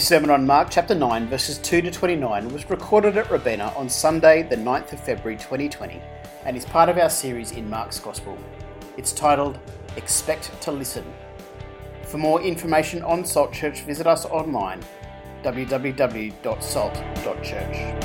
sermon on Mark chapter 9 verses 2 to 29 was recorded at Robina on Sunday the 9th of February 2020 and is part of our series in Mark's Gospel. It's titled, Expect to Listen. For more information on Salt Church, visit us online, www.salt.church.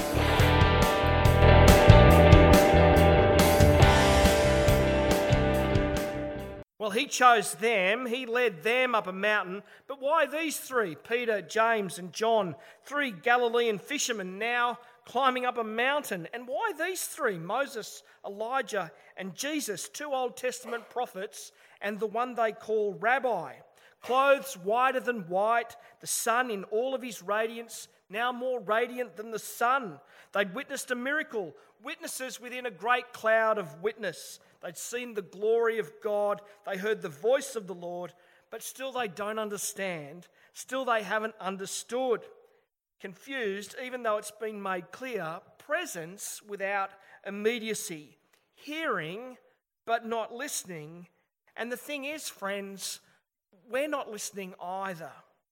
Well, he chose them, he led them up a mountain, but why these three, Peter, James and John, three Galilean fishermen now climbing up a mountain? And why these three, Moses, Elijah and Jesus, two Old Testament prophets and the one they call Rabbi? Clothes whiter than white, the sun in all of his radiance, now more radiant than the sun. They'd witnessed a miracle, witnesses within a great cloud of witness. They'd seen the glory of God, they heard the voice of the Lord, but still they don't understand, still they haven't understood. Confused, even though it's been made clear, presence without immediacy, hearing but not listening. And the thing is, friends, we're not listening either.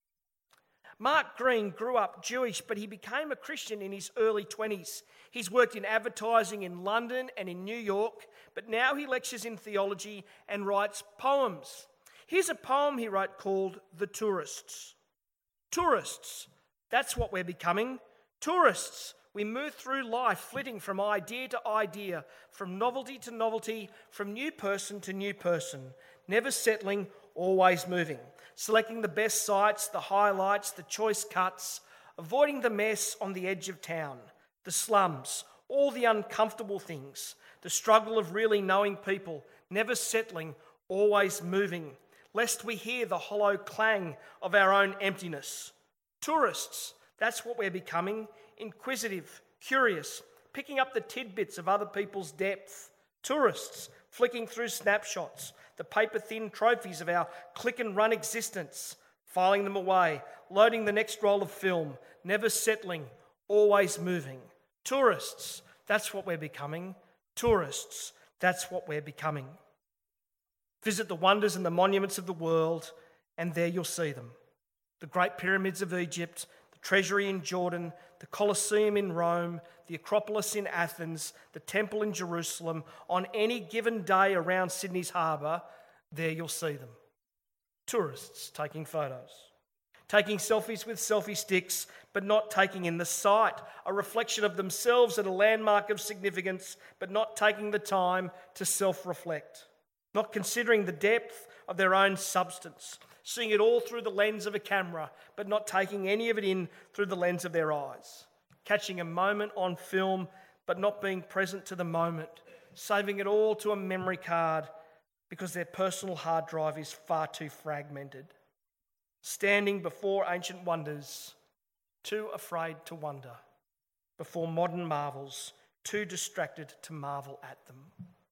Mark Green grew up Jewish, but he became a Christian in his early 20s. He's worked in advertising in London and in New York, but now he lectures in theology and writes poems. Here's a poem he wrote called The Tourists. Tourists, that's what we're becoming. Tourists. We move through life flitting from idea to idea, from novelty to novelty, from new person to new person, never settling, always moving, selecting the best sites, the highlights, the choice cuts, avoiding the mess on the edge of town, the slums, all the uncomfortable things, the struggle of really knowing people, never settling, always moving, lest we hear the hollow clang of our own emptiness. Tourists, that's what we're becoming, inquisitive, curious, picking up the tidbits of other people's depth. Tourists, flicking through snapshots, the paper-thin trophies of our click-and-run existence, filing them away, loading the next roll of film, never settling, always moving. Tourists, that's what we're becoming. Tourists, that's what we're becoming. Visit the wonders and the monuments of the world, and there you'll see them. The Great Pyramids of Egypt, the Treasury in Jordan, the Colosseum in Rome, the Acropolis in Athens, the Temple in Jerusalem. On any given day around Sydney's harbour, there you'll see them. Tourists taking photos, taking selfies with selfie sticks, but not taking in the sight, a reflection of themselves at a landmark of significance, but not taking the time to self-reflect, not considering the depth of their own substance, seeing it all through the lens of a camera, but not taking any of it in through the lens of their eyes, catching a moment on film, but not being present to the moment, saving it all to a memory card because their personal hard drive is far too fragmented, standing before ancient wonders, too afraid to wonder, before modern marvels, too distracted to marvel at them.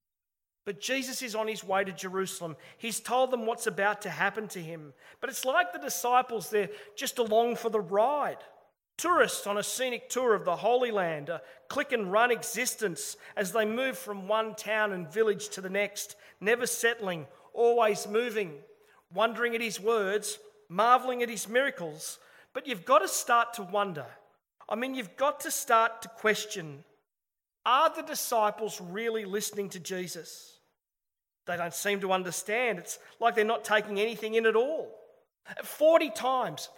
But Jesus is on his way to Jerusalem. He's told them what's about to happen to him. But it's like the disciples, they're just along for the ride. Tourists on a scenic tour of the Holy Land, a click-and-run existence as they move from one town and village to the next, never settling, always moving, wondering at his words, marvelling at his miracles. But you've got to start to wonder. You've got to start to question, are the disciples really listening to Jesus? They don't seem to understand. It's like they're not taking anything in at all. 40 times,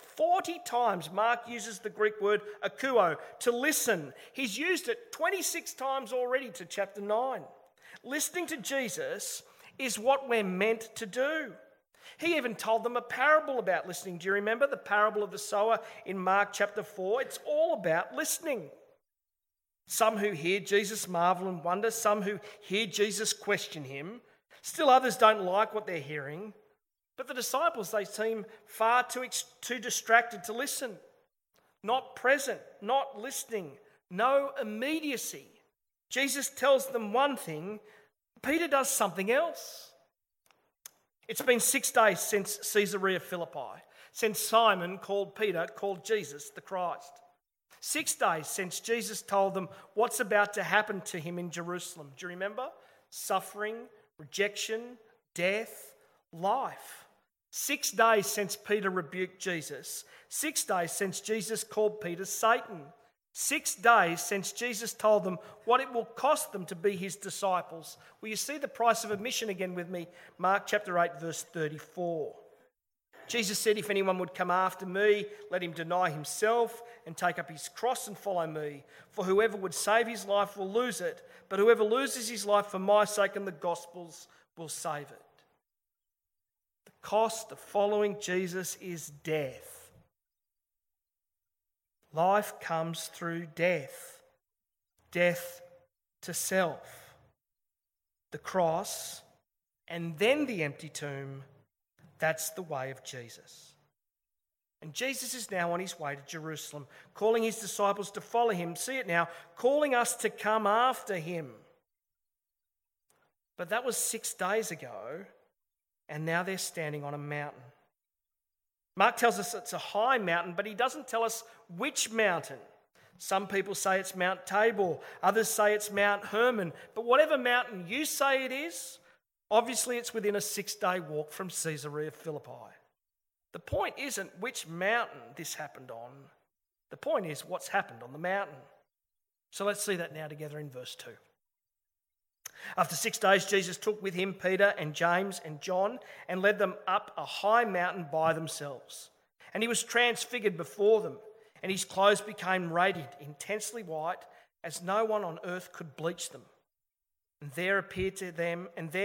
Mark uses the Greek word akouo, to listen. He's used it 26 times already to chapter 9. Listening to Jesus is what we're meant to do. He even told them a parable about listening. Do you remember the parable of the sower in Mark chapter 4? It's all about listening. Some who hear Jesus marvel and wonder, some who hear Jesus question him. Still others don't like what they're hearing. But the disciples, they seem far too distracted to listen. Not present, not listening, no immediacy. Jesus tells them one thing, Peter does something else. It's been 6 days since Caesarea Philippi, since Simon called Jesus the Christ. 6 days since Jesus told them what's about to happen to him in Jerusalem. Do you remember? Suffering, rejection, death, life. 6 days since Peter rebuked Jesus. 6 days since Jesus called Peter Satan. 6 days since Jesus told them what it will cost them to be his disciples. Will you see the price of admission again with me? Mark chapter 8, verse 34. Jesus said, if anyone would come after me, let him deny himself and take up his cross and follow me. For whoever would save his life will lose it, but whoever loses his life for my sake and the gospel's will save it. The cost of following Jesus is death. Life comes through death. Death to self. The cross and then the empty tomb. That's the way of Jesus. And Jesus is now on his way to Jerusalem, calling his disciples to follow him. See it now, calling us to come after him. But that was 6 days ago, and now they're standing on a mountain. Mark tells us it's a high mountain, but he doesn't tell us which mountain. Some people say it's Mount Tabor, others say it's Mount Hermon. But whatever mountain you say it is, obviously it's within a 6-day walk from Caesarea Philippi. The point isn't which mountain this happened on. The point is what's happened on the mountain. So let's see that now together in verse 2. After 6 days, Jesus took with him Peter and James and John and led them up a high mountain by themselves. And he was transfigured before them, and his clothes became radiant, intensely white, as no one on earth could bleach them. And there appeared to them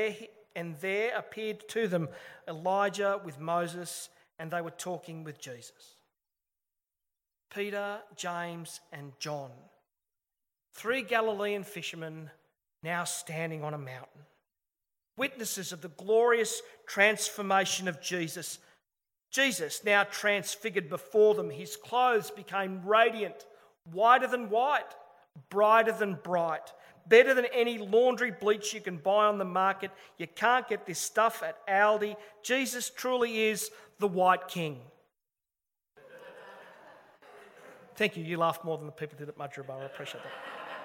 Elijah with Moses, and they were talking with Jesus. Peter, James, and John, 3 Galilean fishermen, now standing on a mountain, witnesses of the glorious transformation of Jesus. Jesus, now transfigured before them, his clothes became radiant, whiter than white, brighter than bright, better than any laundry bleach you can buy on the market. You can't get this stuff at Aldi. Jesus truly is the White King. Thank you. You laughed more than the people did at Mudgeeraba. I appreciate that.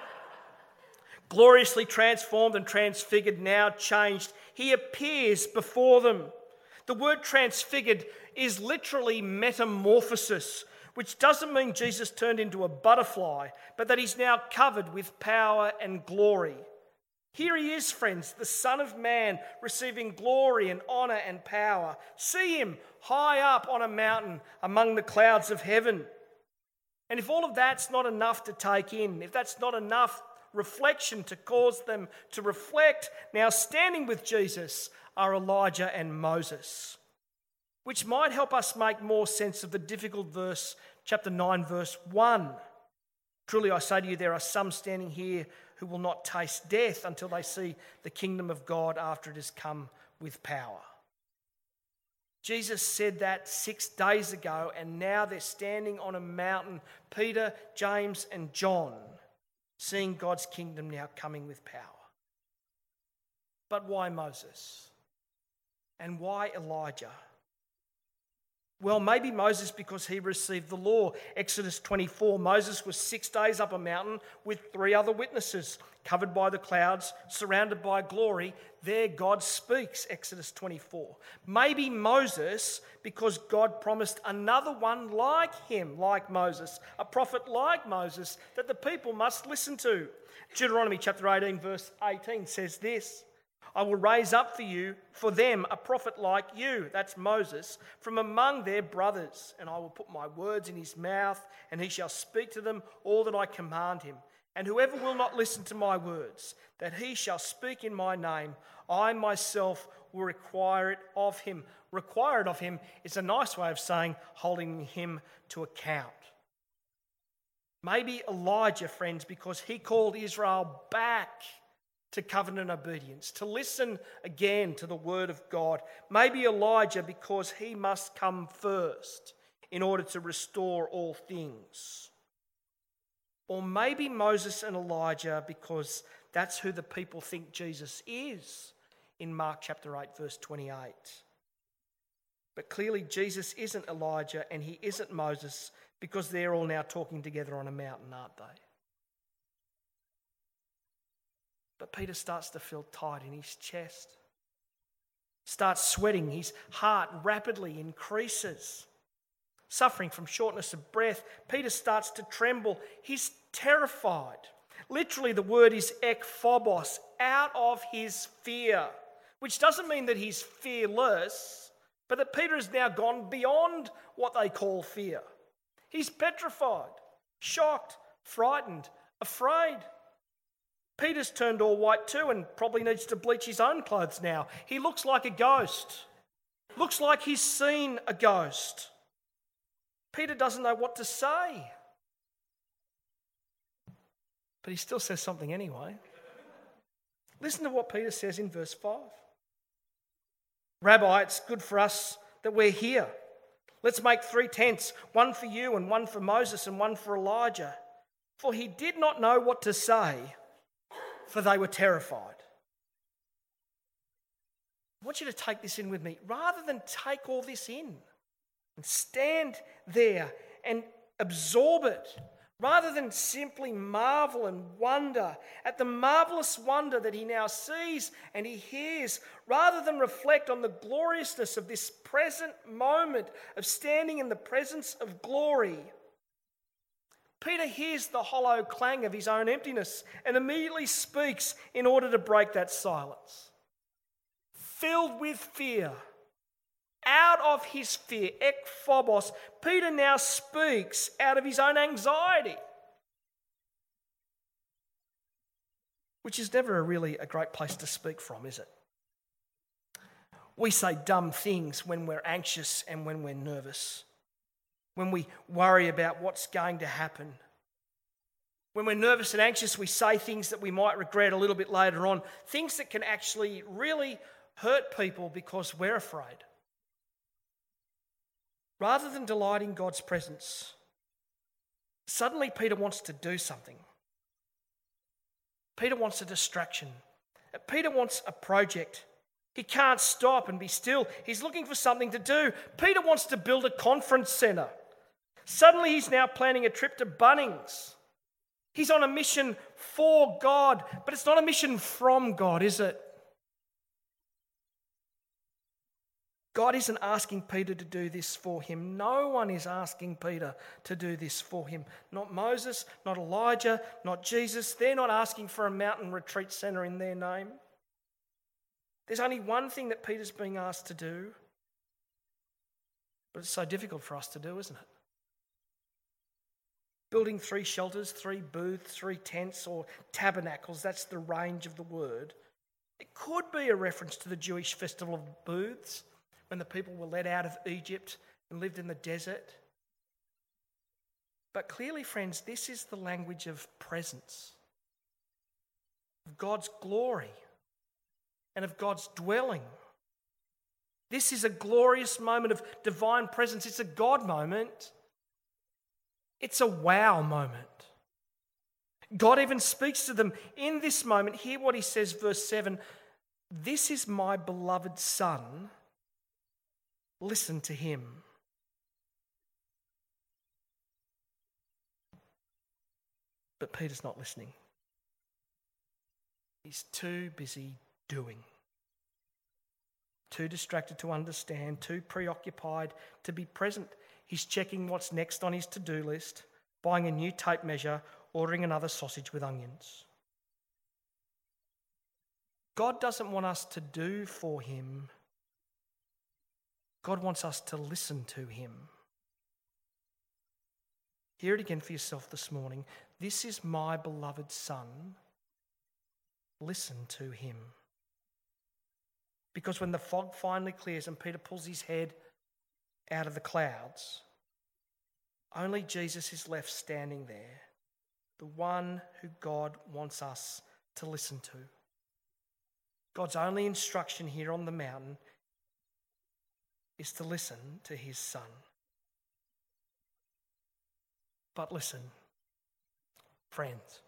Gloriously transformed and transfigured, now changed, he appears before them. The word transfigured is literally metamorphosis, which doesn't mean Jesus turned into a butterfly, but that he's now covered with power and glory. Here he is, friends, the Son of Man, receiving glory and honour and power. See him high up on a mountain among the clouds of heaven. And if all of that's not enough to take in, if that's not enough reflection to cause them to reflect, now standing with Jesus are Elijah and Moses, which might help us make more sense of the difficult verse, chapter 9, verse 1. Truly I say to you, there are some standing here who will not taste death until they see the kingdom of God after it has come with power. Jesus said that 6 days ago, and now they're standing on a mountain, Peter, James, and John, seeing God's kingdom now coming with power. But why Moses? And why Elijah? Well, maybe Moses because he received the law. Exodus 24, Moses was 6 days up a mountain with 3 other witnesses, covered by the clouds, surrounded by glory. There God speaks, Exodus 24. Maybe Moses because God promised another one like him, like Moses, a prophet like Moses, that the people must listen to. Deuteronomy chapter 18, verse 18 says this: I will raise up for them a prophet like you, that's Moses, from among their brothers, and I will put my words in his mouth, and he shall speak to them all that I command him. And whoever will not listen to my words, that he shall speak in my name, I myself will require it of him. Require it of him is a nice way of saying holding him to account. Maybe Elijah, friends, because he called Israel back to covenant obedience, to listen again to the word of God. Maybe Elijah because he must come first in order to restore all things. Or maybe Moses and Elijah because that's who the people think Jesus is in Mark chapter 8, verse 28. But clearly Jesus isn't Elijah and he isn't Moses because they're all now talking together on a mountain, aren't they? But Peter starts to feel tight in his chest. starts sweating. His heart rapidly increases. Suffering from shortness of breath, Peter starts to tremble. He's terrified. Literally, the word is ekphobos, out of his fear, which doesn't mean that he's fearless, but that Peter has now gone beyond what they call fear. He's petrified, shocked, frightened, afraid. Peter's turned all white too and probably needs to bleach his own clothes now. He looks like a ghost. Looks like he's seen a ghost. Peter doesn't know what to say. But he still says something anyway. Listen to what Peter says in verse 5. Rabbi, it's good for us that we're here. Let's make 3 tents, one for you and one for Moses and one for Elijah. For he did not know what to say, for they were terrified. I want you to take this in with me. Rather than take all this in and stand there and absorb it, rather than simply marvel and wonder at the marvelous wonder that he now sees and he hears, rather than reflect on the gloriousness of this present moment of standing in the presence of glory, Peter hears the hollow clang of his own emptiness and immediately speaks in order to break that silence. Filled with fear, out of his fear, ekphobos, Peter now speaks out of his own anxiety, which is never really a great place to speak from, is it? We say dumb things when we're anxious and when we're nervous, when we worry about what's going to happen. When we're nervous and anxious, we say things that we might regret a little bit later on, things that can actually really hurt people because we're afraid. Rather than delight in God's presence, suddenly Peter wants to do something. Peter wants a distraction. Peter wants a project. He can't stop and be still. He's looking for something to do. Peter wants to build a conference centre. Suddenly he's now planning a trip to Bunnings. He's on a mission for God, but it's not a mission from God, is it? God isn't asking Peter to do this for him. No one is asking Peter to do this for him. Not Moses, not Elijah, not Jesus. They're not asking for a mountain retreat centre in their name. There's only one thing that Peter's being asked to do, but it's so difficult for us to do, isn't it? Building 3 shelters, 3 booths, 3 tents, or tabernacles, that's the range of the word. It could be a reference to the Jewish festival of booths, when the people were led out of Egypt and lived in the desert. But clearly, friends, this is the language of presence, of God's glory, and of God's dwelling. This is a glorious moment of divine presence. It's a God moment. It's a wow moment. God even speaks to them in this moment. Hear what he says, verse 7. This is my beloved Son. Listen to him. But Peter's not listening. He's too busy doing. Too distracted to understand, too preoccupied to be present. He's checking what's next on his to-do list, buying a new tape measure, ordering another sausage with onions. God doesn't want us to do for him. God wants us to listen to him. Hear it again for yourself this morning. This is my beloved Son. Listen to him. Because when the fog finally clears and Peter pulls his head out of the clouds, only Jesus is left standing there, the one who God wants us to listen to. God's only instruction here on the mountain is to listen to his Son. But listen, friends,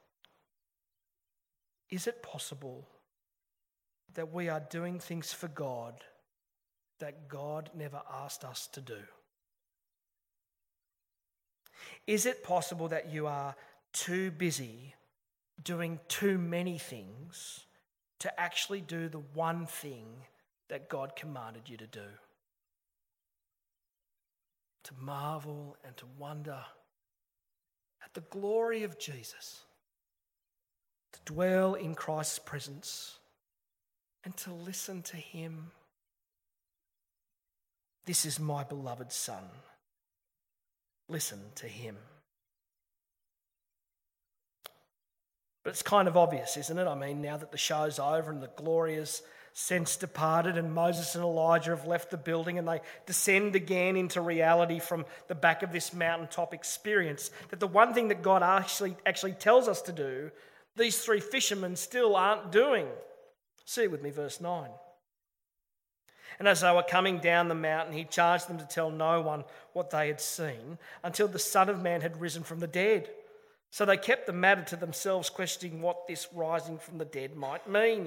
is it possible that we are doing things for God that God never asked us to do? Is it possible that you are too busy doing too many things to actually do the one thing that God commanded you to do. To marvel and to wonder at the glory of Jesus, to dwell in Christ's presence and to listen to him. This is my beloved Son. Listen to him. But it's kind of obvious, isn't it? I mean, now that the show's over and the glory has since departed and Moses and Elijah have left the building and they descend again into reality from the back of this mountaintop experience, that the one thing that God actually tells us to do, these three fishermen still aren't doing. See it with me, verse 9. And as they were coming down the mountain, he charged them to tell no one what they had seen until the Son of Man had risen from the dead. So they kept the matter to themselves, questioning what this rising from the dead might mean.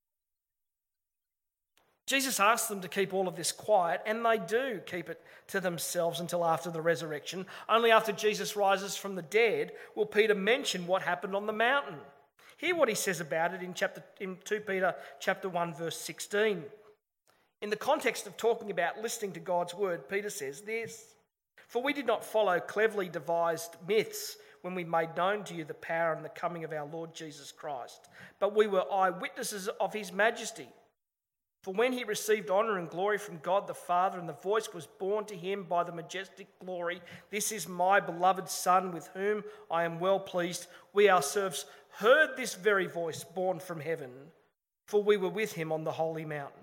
Jesus asked them to keep all of this quiet, and they do keep it to themselves until after the resurrection. Only after Jesus rises from the dead will Peter mention what happened on the mountain. Hear what he says about it in 2 Peter chapter 1, verse 16. In the context of talking about listening to God's word, Peter says this: "For we did not follow cleverly devised myths when we made known to you the power and the coming of our Lord Jesus Christ, but we were eyewitnesses of his majesty. For when he received honour and glory from God the Father, and the voice was borne to him by the majestic glory, 'This is my beloved Son, with whom I am well pleased,' we ourselves heard this very voice borne from heaven, for we were with him on the holy mountain."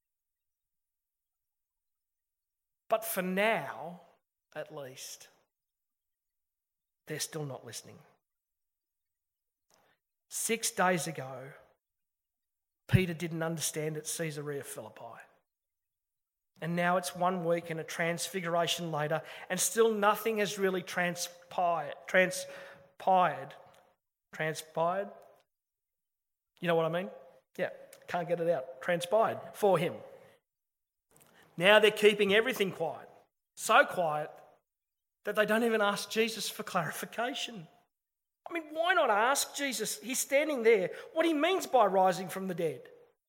But for now, at least, they're still not listening. 6 days ago, Peter didn't understand at Caesarea Philippi. And now it's 1 week and a transfiguration later, and still nothing has really transpired. You know what I mean? Yeah, can't get it out. Transpired for him. Now they're keeping everything quiet. So quiet that they don't even ask Jesus for clarification. I mean, why not ask Jesus? He's standing there, what he means by rising from the dead.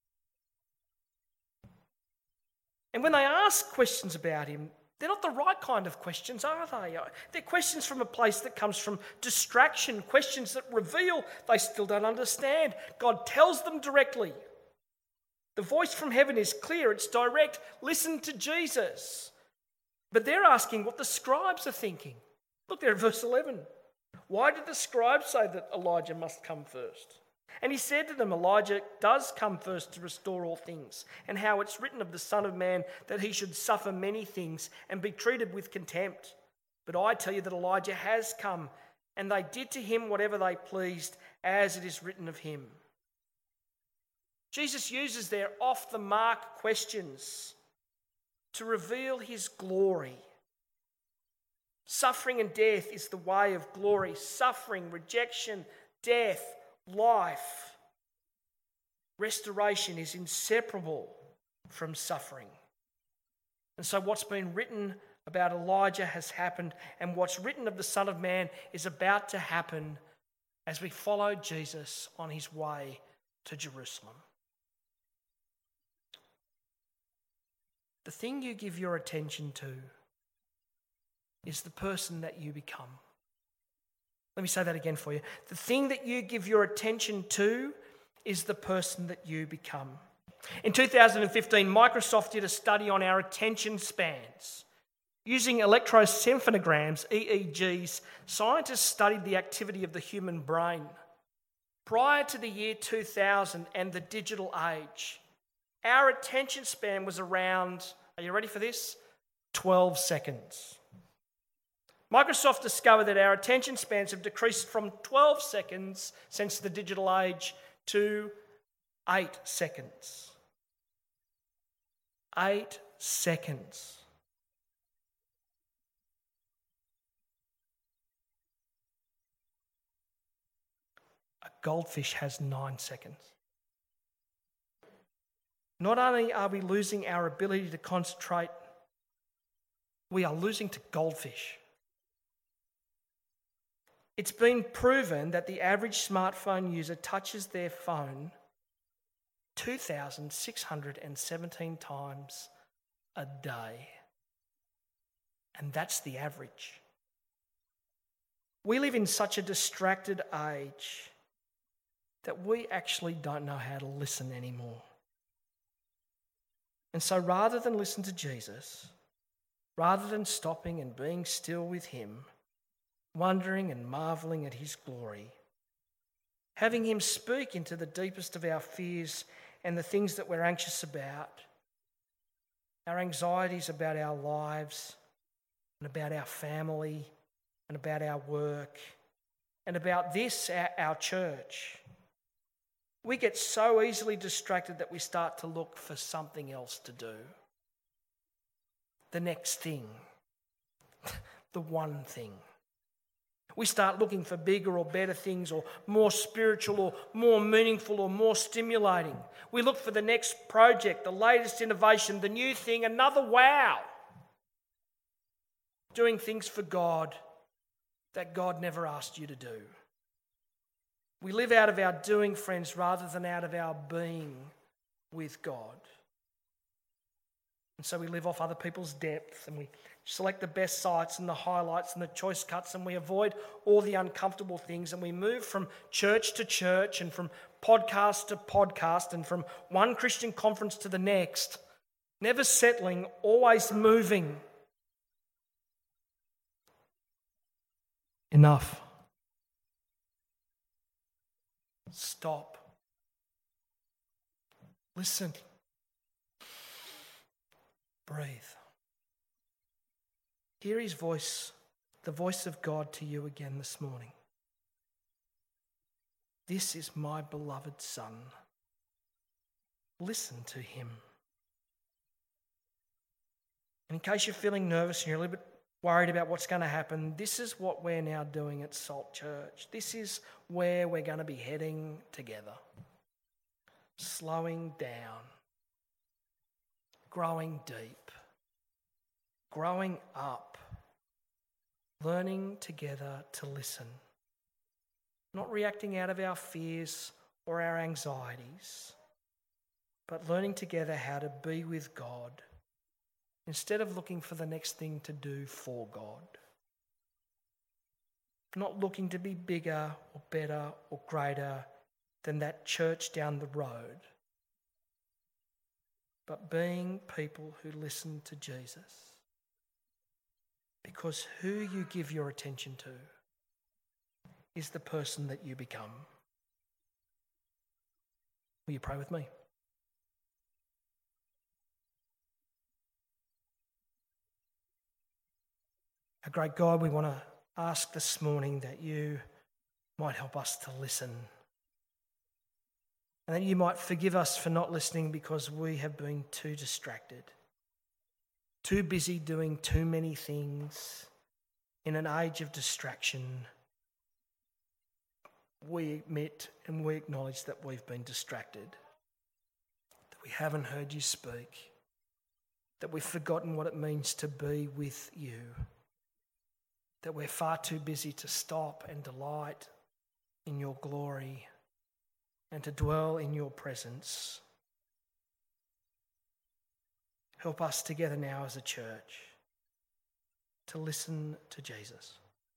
And when they ask questions about him, they're not the right kind of questions, are they? They're questions from a place that comes from distraction, questions that reveal they still don't understand. God tells them directly. The voice from heaven is clear, it's direct. Listen to Jesus. But they're asking what the scribes are thinking. Look there at verse 11. Why did the scribes say that Elijah must come first? And he said to them, Elijah does come first to restore all things, and how it's written of the Son of Man that he should suffer many things and be treated with contempt. But I tell you that Elijah has come, and they did to him whatever they pleased, as it is written of him. Jesus uses their off-the-mark questions to reveal his glory. Suffering and death is the way of glory. Suffering, rejection, death, life. Restoration is inseparable from suffering. And so what's been written about Elijah has happened, and what's written of the Son of Man is about to happen as we follow Jesus on his way to Jerusalem. The thing you give your attention to is the person that you become. Let me say that again for you. The thing that you give your attention to is the person that you become. In 2015, Microsoft did a study on our attention spans. Using electrosynphonograms, EEGs, scientists studied the activity of the human brain. Prior to the year 2000 and the digital age, our attention span was around, are you ready for this? 12 seconds. Microsoft discovered that our attention spans have decreased from 12 seconds since the digital age to 8 seconds. 8 seconds. A goldfish has 9 seconds. Not only are we losing our ability to concentrate, we are losing to goldfish. It's been proven that the average smartphone user touches their phone 2,617 times a day. And that's the average. We live in such a distracted age that we actually don't know how to listen anymore. And so rather than listen to Jesus, rather than stopping and being still with him, wondering and marvelling at his glory, having him speak into the deepest of our fears and the things that we're anxious about, our anxieties about our lives and about our family and about our work and about this, our church, we get so easily distracted that we start to look for something else to do. The next thing, the one thing. We start looking for bigger or better things or more spiritual or more meaningful or more stimulating. We look for the next project, the latest innovation, the new thing, another wow. Doing things for God that God never asked you to do. We live out of our doing, friends, rather than out of our being with God. And so we live off other people's depth, and we select the best sites and the highlights and the choice cuts, and we avoid all the uncomfortable things, and we move from church to church and from podcast to podcast and from one Christian conference to the next, never settling, always moving. Enough. Stop. Listen. Breathe. Hear his voice, the voice of God to you again this morning. This is my beloved Son. Listen to him. And in case you're feeling nervous and you're a little bit worried about what's going to happen, this is what we're now doing at Salt Church. This is where we're going to be heading together. Slowing down. Growing deep. Growing up. Learning together to listen. Not reacting out of our fears or our anxieties, but learning together how to be with God instead of looking for the next thing to do for God. Not looking to be bigger or better or greater than that church down the road, but being people who listen to Jesus. Because who you give your attention to is the person that you become. Will you pray with me? Our great God, we want to ask this morning that you might help us to listen. And that you might forgive us for not listening because we have been too distracted, too busy doing too many things. In an age of distraction, we admit and we acknowledge that we've been distracted, that we haven't heard you speak, that we've forgotten what it means to be with you, that we're far too busy to stop and delight in your glory and to dwell in your presence. Help us together now as a church to listen to Jesus,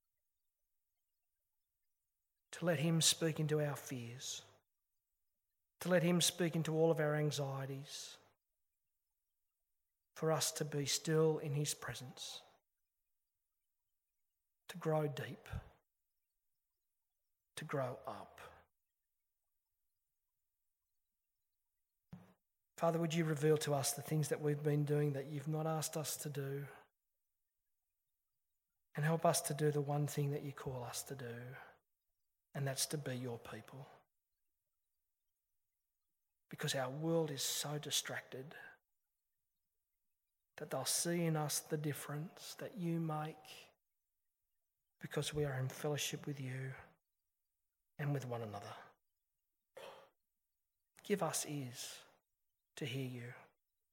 to let him speak into our fears, to let him speak into all of our anxieties, for us to be still in his presence, to grow deep, to grow up. Father, would you reveal to us the things that we've been doing that you've not asked us to do? And help us to do the one thing that you call us to do, and that's to be your people. Because our world is so distracted that they'll see in us the difference that you make because we are in fellowship with you and with one another. Give us ears to hear you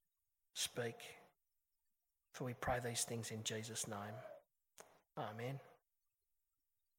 speak, for we pray these things in Jesus' name. Amen.